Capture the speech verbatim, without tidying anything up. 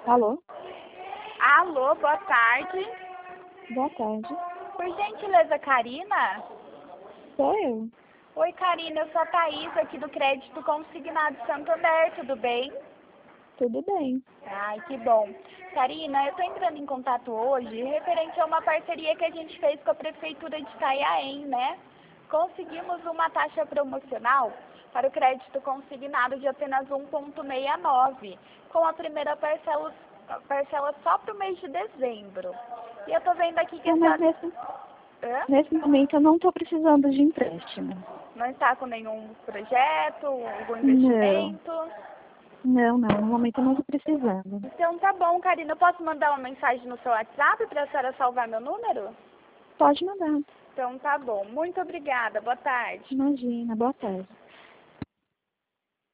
Alô? Alô, boa tarde. Boa tarde. Por gentileza, Karina? Sou eu. Oi, Karina, eu sou a Thaís, aqui do Crédito Consignado Santander, tudo bem? Tudo bem. Ai, que bom. Karina, eu estou entrando em contato hoje referente a uma parceria que a gente fez com a Prefeitura de Itanhaém, né? Conseguimos uma taxa promocional para o crédito consignado de apenas um vírgula sessenta e nove, com a primeira parcela, parcela só para o mês de dezembro. E eu estou vendo aqui que a Não, mas senhora... nesse, Hã? nesse momento eu não estou precisando de empréstimo. Não está com nenhum projeto, algum Não. investimento? Não, não. No momento eu não estou precisando. Então tá bom, Karina. Eu posso mandar uma mensagem no seu WhatsApp para a senhora salvar meu número? Pode mandar. Então tá bom. Muito obrigada. Boa tarde. Imagina. Boa tarde.